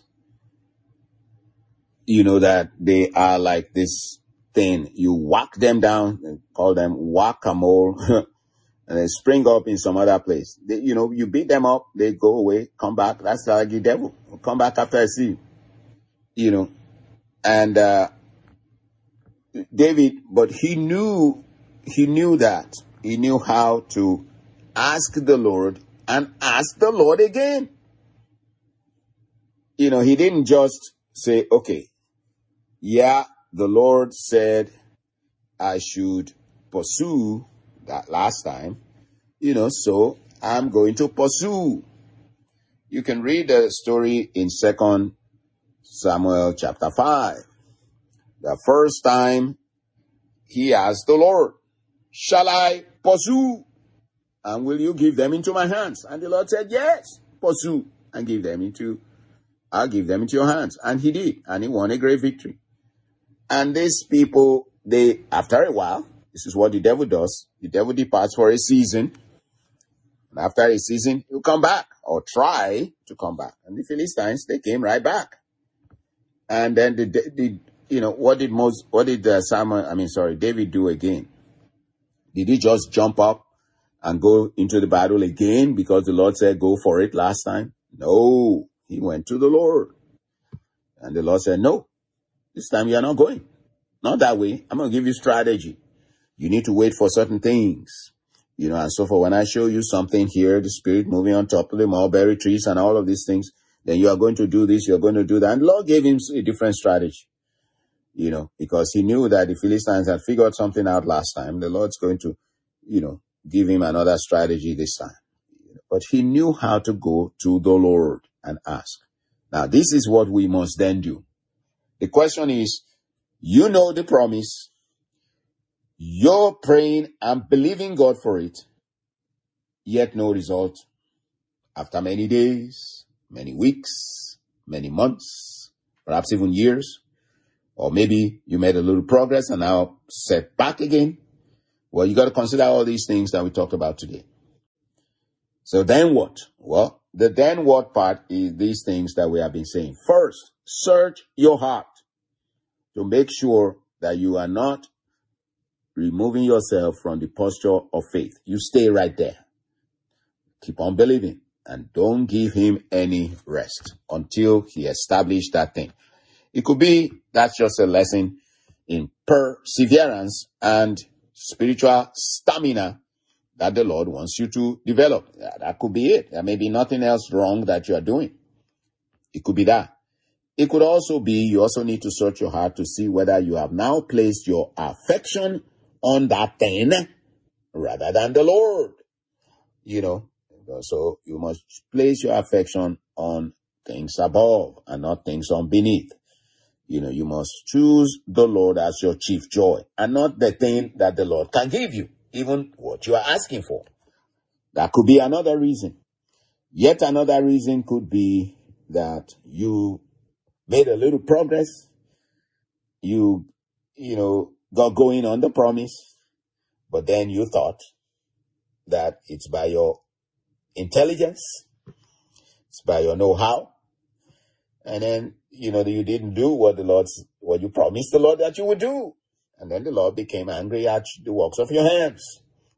Speaker 1: that they are like this thing. You whack them down and call them whack-a-mole. And they spring up in some other place. You beat them up, they go away, come back. That's like the devil. Come back after I see you. And David, but he knew that. He knew how to ask the Lord and ask the Lord again. He didn't just say, okay, yeah, the Lord said I should pursue that last time, so I'm going to pursue. You can read the story in 2 Samuel chapter 5. The first time he asked the Lord, shall I pursue? And will you give them into my hands? And the Lord said, yes, pursue and I'll give them into your hands. And he did. And he won a great victory. And these people, after a while, this is what the devil does. The devil departs for a season. And after a season, he'll come back or try to come back. And the Philistines, they came right back. And then what did David do again? Did he just jump up and go into the battle again because the Lord said go for it last time? No, he went to the Lord. And the Lord said, no, this time you are not going. Not that way. I'm going to give you strategy. You need to wait for certain things. And so for when I show you something here, the Spirit moving on top of the mulberry trees and all of these things, then you are going to do this, you're going to do that. And the Lord gave him a different strategy, because he knew that the Philistines had figured something out last time. The Lord's going to, give him another strategy this time. But he knew how to go to the Lord and ask. Now, this is what we must then do. The question is, you know the promise. You're praying and believing God for it, yet no result. After many days, many weeks, many months, perhaps even years, or maybe you made a little progress and now set back again. Well, you got to consider all these things that we talked about today. So then what? Well, the then what part is these things that we have been saying. First, search your heart to make sure that you are not removing yourself from the posture of faith. You stay right there. Keep on believing and don't give him any rest until he established that thing. It could be that's just a lesson in perseverance and spiritual stamina that the Lord wants you to develop. That could be it. There may be nothing else wrong that you are doing. It could be that. It could also be you also need to search your heart to see whether you have now placed your affection on that thing rather than the Lord. So you must place your affection on things above and not things on beneath. You must choose the Lord as your chief joy and not the thing that the Lord can give you, even what you are asking for. That could be another reason. Yet another reason could be that you made a little progress. You got going on the promise, but then you thought that it's by your intelligence, it's by your know-how, and then that you didn't do what you promised the Lord that you would do, and then the Lord became angry at the works of your hands.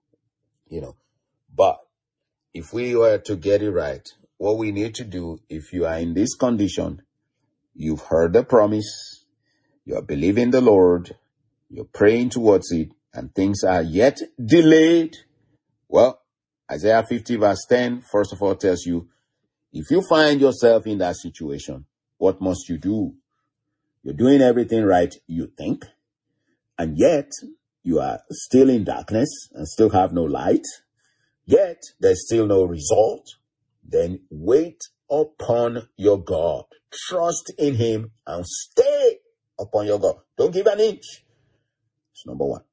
Speaker 1: But if we were to get it right, what we need to do, if you are in this condition, you've heard the promise, you are believing the Lord, you're praying towards it, and things are yet delayed. Well, Isaiah 50 verse 10, first of all, tells you, if you find yourself in that situation, what must you do? You're doing everything right, you think, and yet you are still in darkness and still have no light, yet there's still no result. Then wait upon your God. Trust in him and stay upon your God. Don't give an inch. It's number one.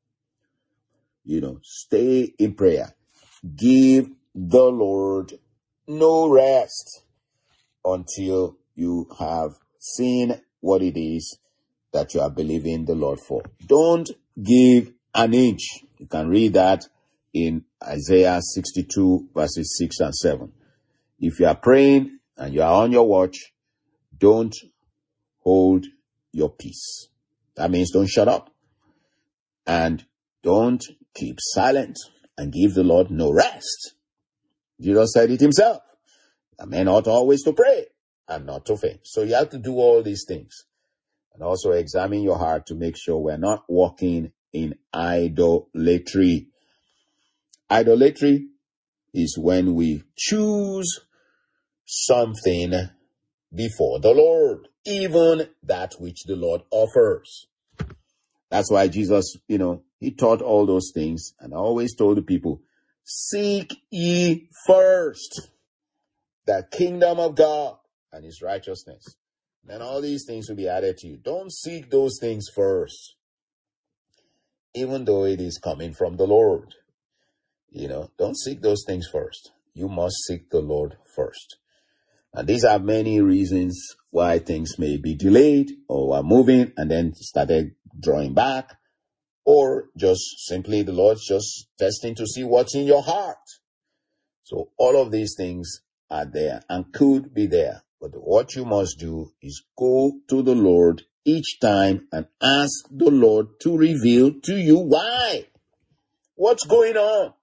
Speaker 1: Stay in prayer. Give the Lord no rest until you have seen what it is that you are believing the Lord for. Don't give an inch. You can read that in Isaiah 62 verses 6 and 7. If you are praying and you are on your watch, don't hold your peace. That means don't shut up. And don't keep silent and give the Lord no rest. Jesus said it himself. A man ought always to pray and not to faint. So you have to do all these things. And also examine your heart to make sure we're not walking in idolatry. Idolatry is when we choose something before the Lord. even that which the Lord offers. That's why Jesus, he taught all those things and always told the people, seek ye first the kingdom of God and his righteousness. Then all these things will be added to you. Don't seek those things first, even though it is coming from the Lord. Don't seek those things first. You must seek the Lord first. And these are many reasons why things may be delayed or are moving and then started drawing back, or just simply the Lord's just testing to see what's in your heart. So all of these things are there and could be there. But what you must do is go to the Lord each time and ask the Lord to reveal to you why. What's going on?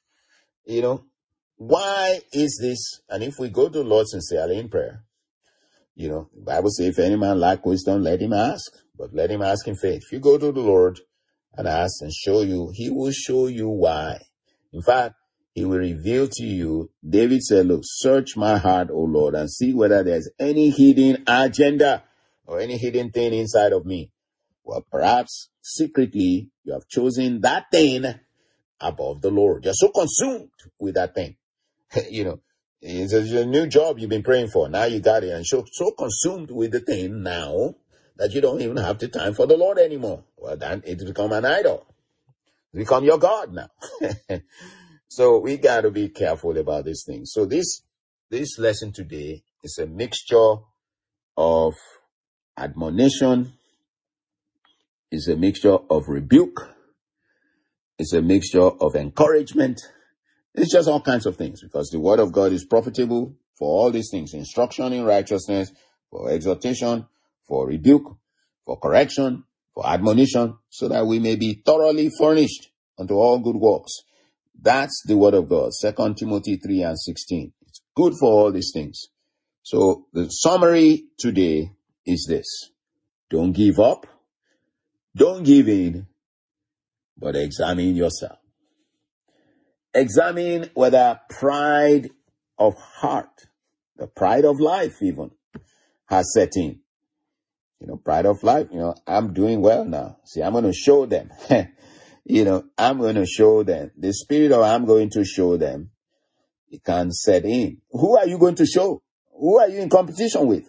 Speaker 1: Why is this? And if we go to the Lord sincerely in prayer, the Bible says, if any man lack wisdom, let him ask, but let him ask in faith. If you go to the Lord and ask and show you, he will show you why. In fact, he will reveal to you. David said, look, search my heart, O Lord, and see whether there's any hidden agenda or any hidden thing inside of me. Well, perhaps secretly you have chosen that thing above the Lord. You're so consumed with that thing. It's a new job you've been praying for. Now you got it. And so consumed with the thing now that you don't even have the time for the Lord anymore. Well, then it's become an idol. It's become your God now. So we got to be careful about these things. So this lesson today is a mixture of admonition, is a mixture of rebuke, it's a mixture of encouragement. It's just all kinds of things, because the word of God is profitable for all these things: instruction in righteousness, for exhortation, for rebuke, for correction, for admonition, so that we may be thoroughly furnished unto all good works. That's the word of God. 2 Timothy 3:16. It's good for all these things. So the summary today is this: don't give up, don't give in, but examine yourself. Examine whether pride of heart, the pride of life even, has set in. Pride of life, I'm doing well now. See, I'm going to show them. I'm going to show them. The spirit of I'm going to show them, it can set in. Who are you going to show? Who are you in competition with?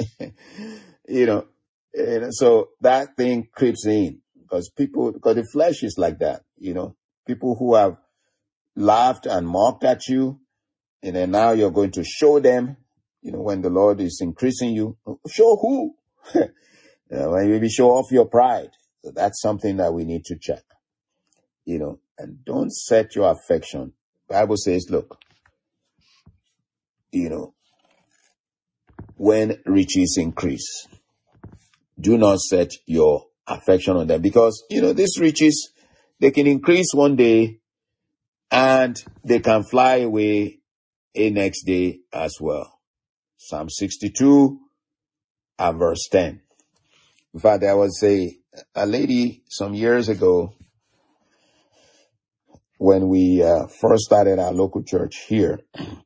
Speaker 1: So that thing creeps in because the flesh is like that. People who have laughed and mocked at you, and then now you're going to show them, when the Lord is increasing you. Show who? When maybe show off your pride. So that's something that we need to check. And don't set your affection. Bible says, look, when riches increase, do not set your affection on them, because, these riches, they can increase one day and they can fly away a next day as well. Psalm 62 and verse 10. In fact, there was a lady some years ago when we first started our local church here,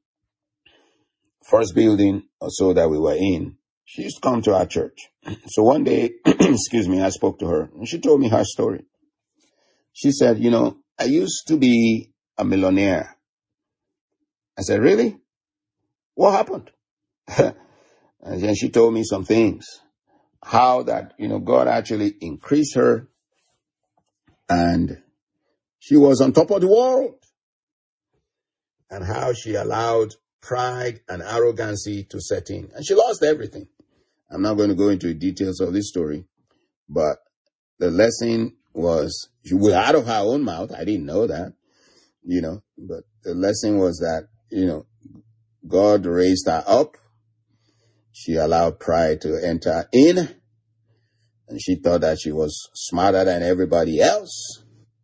Speaker 1: first building or so that we were in. She used to come to our church. So one day, I spoke to her and she told me her story. She said, I used to be a millionaire. I said, really? What happened? And then she told me some things. How that, God actually increased her and she was on top of the world. And how she allowed pride and arrogancy to set in. And she lost everything. I'm not going to go into the details of this story, but the lesson was, she was out of her own mouth. I didn't know that, but the lesson was that, God raised her up. She allowed pride to enter in, and she thought that she was smarter than everybody else,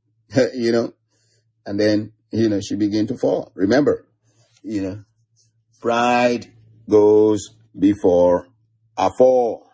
Speaker 1: and then, she began to fall. Remember, pride goes before a fall.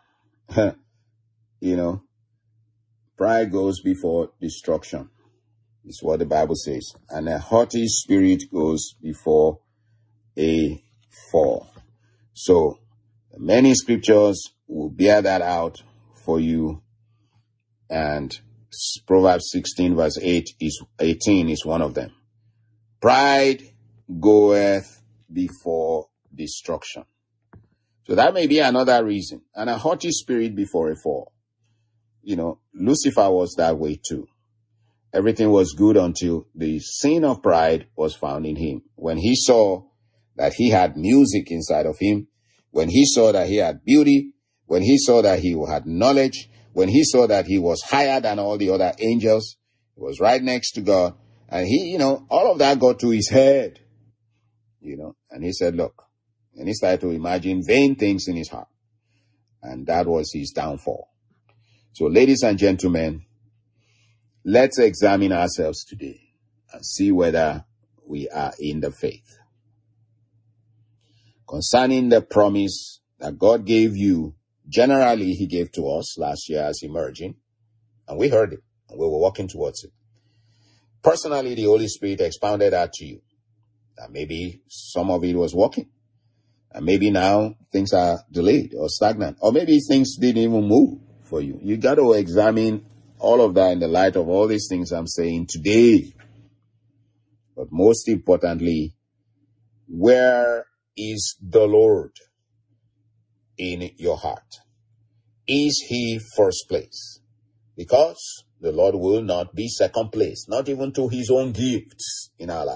Speaker 1: Pride goes before destruction. It's what the Bible says. And a haughty spirit goes before a fall. So, many scriptures will bear that out for you. And Proverbs 16 verse 18 is one of them. Pride goeth before destruction. So that may be another reason. And a haughty spirit before a fall. Lucifer was that way too. Everything was good until the sin of pride was found in him. When he saw that he had music inside of him, when he saw that he had beauty, when he saw that he had knowledge, when he saw that he was higher than all the other angels, he was right next to God, and he, all of that got to his head, and he said, look, and he started to imagine vain things in his heart, and that was his downfall. So, ladies and gentlemen, let's examine ourselves today and see whether we are in the faith. Concerning the promise that God gave you, generally he gave to us last year as emerging, and we heard it, and we were walking towards it. Personally, the Holy Spirit expounded that to you, that maybe some of it was working, and maybe now things are delayed or stagnant, or maybe things didn't even move for you. You got to examine all of that in the light of all these things I'm saying today. But most importantly, where is the Lord in your heart? Is he first place? Because the Lord will not be second place, not even to his own gifts in our life.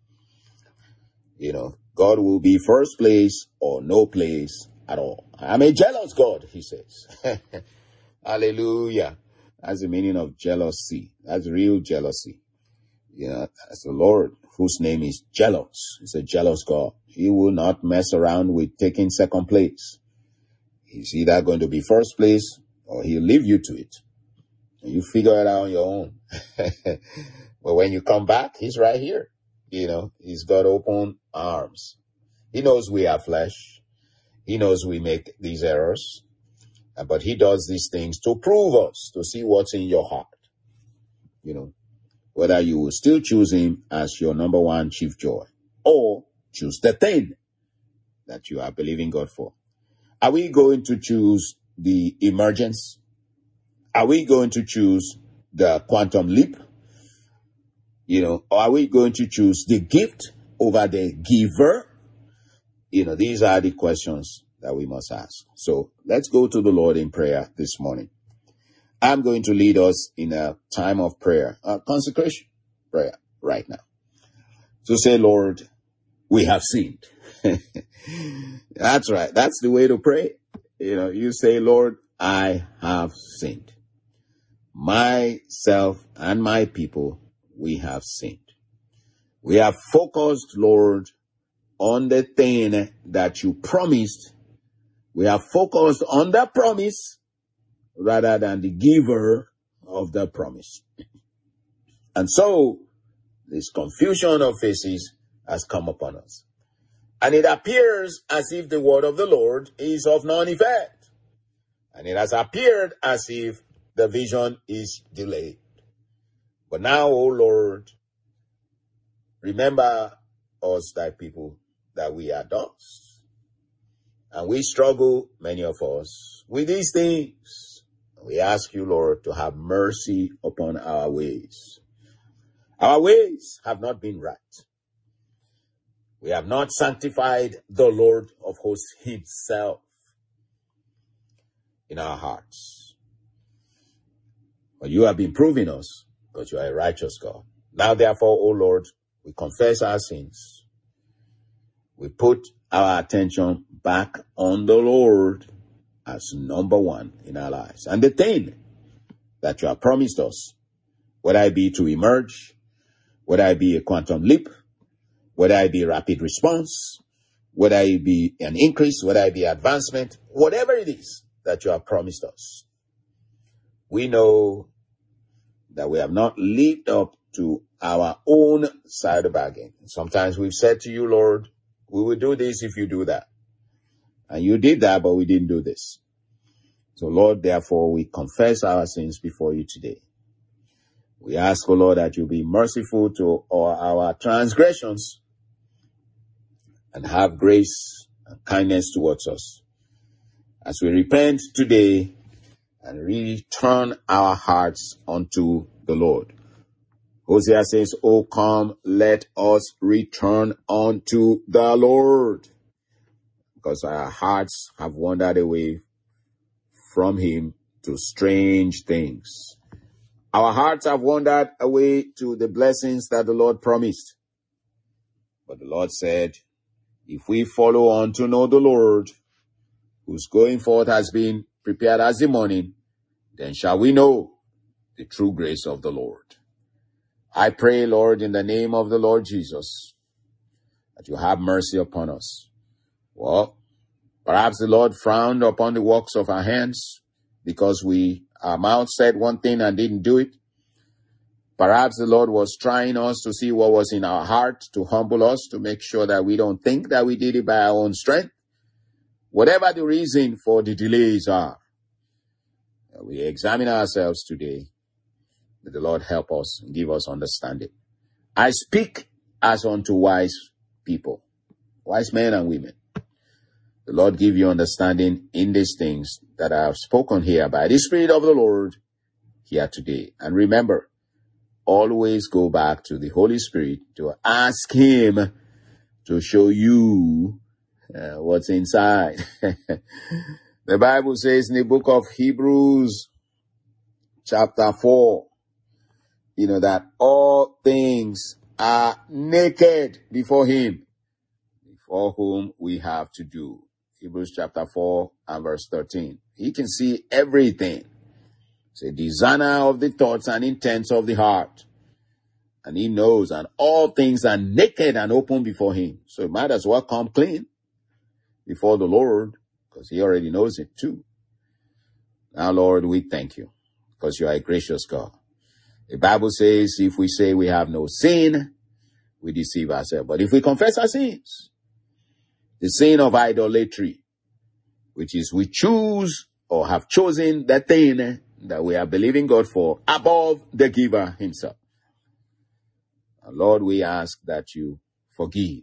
Speaker 1: God will be first place or no place at all. I'm a jealous God, he says. Hallelujah. That's the meaning of jealousy. That's real jealousy. That's the Lord, whose name is jealous. He's a jealous God. He will not mess around with taking second place. He's either going to be first place or he'll leave you to it. And you figure it out on your own. But when you come back, he's right here. He's got open arms. He knows we are flesh. He knows we make these errors. But he does these things to prove us, to see what's in your heart. Whether you will still choose him as your number one chief joy or choose the thing that you are believing God for. Are we going to choose the emergence? Are we going to choose the quantum leap? Or are we going to choose the gift over the giver? These are the questions that we must ask. So let's go to the Lord in prayer this morning. I'm going to lead us in a time of prayer, a consecration prayer right now. So say, Lord, we have sinned. That's right. That's the way to pray. You say, Lord, I have sinned. Myself and my people, we have sinned. We have focused, Lord, on the thing that you promised. We have focused on the promise rather than the giver of the promise. And so, this confusion of faces has come upon us. And it appears as if the word of the Lord is of none effect. And it has appeared as if the vision is delayed. But now, O Lord, remember us, thy people, that we are dust. And we struggle, many of us, with these things. We ask you, Lord, to have mercy upon our ways. Our ways have not been right. We have not sanctified the Lord of hosts himself in our hearts. But you have been proving us because you are a righteous God. Now, therefore, O Lord, we confess our sins. We put our attention back on the Lord as number one in our lives. And the thing that you have promised us, whether it be to emerge, whether it be a quantum leap, whether it be rapid response, whether it be an increase, whether it be advancement, whatever it is that you have promised us, we know that we have not lived up to our own side of the bargain. Sometimes we've said to you, Lord, we will do this if you do that. And you did that, but we didn't do this. So, Lord, therefore, we confess our sins before you today. We ask, O Lord, that you be merciful to all our transgressions and have grace and kindness towards us as we repent today and return our hearts unto the Lord. Hosea says, "Oh, come, let us return unto the Lord," because our hearts have wandered away from him to strange things. Our hearts have wandered away to the blessings that the Lord promised. But the Lord said, if we follow on to know the Lord, whose going forth has been prepared as the morning, then shall we know the true grace of the Lord. I pray, Lord, in the name of the Lord Jesus, that you have mercy upon us. Well, perhaps the Lord frowned upon the works of our hands because our mouth said one thing and didn't do it. Perhaps the Lord was trying us to see what was in our heart, to humble us, to make sure that we don't think that we did it by our own strength. Whatever the reason for the delays are, we examine ourselves today. May the Lord help us and give us understanding. I speak as unto wise people, wise men and women. The Lord give you understanding in these things that I have spoken here by the Spirit of the Lord here today. And remember, always go back to the Holy Spirit to ask him to show you what's inside. The Bible says in the book of Hebrews, chapter 4, that all things are naked before him, before whom we have to do. Hebrews chapter 4 and verse 13. He can see everything. He's a designer of the thoughts and intents of the heart. And he knows, and all things are naked and open before him. So it might as well come clean before the Lord, because he already knows it too. Now, Lord, we thank you, because you are a gracious God. The Bible says if we say we have no sin, we deceive ourselves. But if we confess our sins, the sin of idolatry, which is we choose or have chosen the thing that we are believing God for above the giver himself. And Lord, we ask that you forgive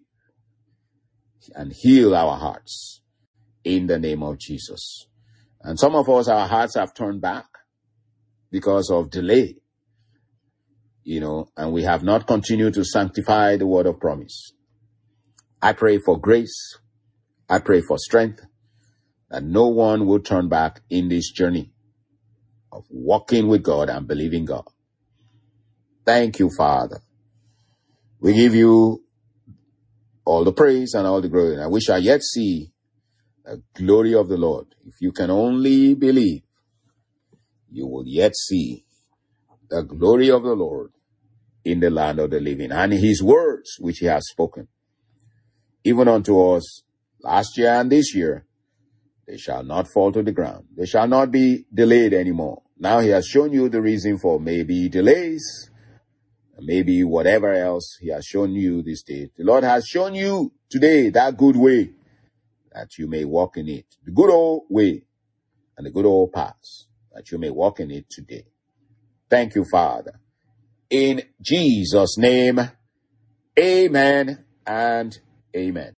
Speaker 1: and heal our hearts in the name of Jesus. And some of us, our hearts have turned back because of delay, and we have not continued to sanctify the word of promise. I pray for grace. I pray for strength, that no one will turn back in this journey of walking with God and believing God. Thank you, Father. We give you all the praise and all the glory. And we shall yet see the glory of the Lord. If you can only believe, you will yet see the glory of the Lord in the land of the living. And his words which he has spoken, even unto us last year and this year, they shall not fall to the ground. They shall not be delayed anymore. Now he has shown you the reason for maybe delays, maybe whatever else he has shown you this day. The Lord has shown you today that good way, that you may walk in it. The good old way and the good old path, that you may walk in it today. Thank you, Father. In Jesus' name, amen and amen.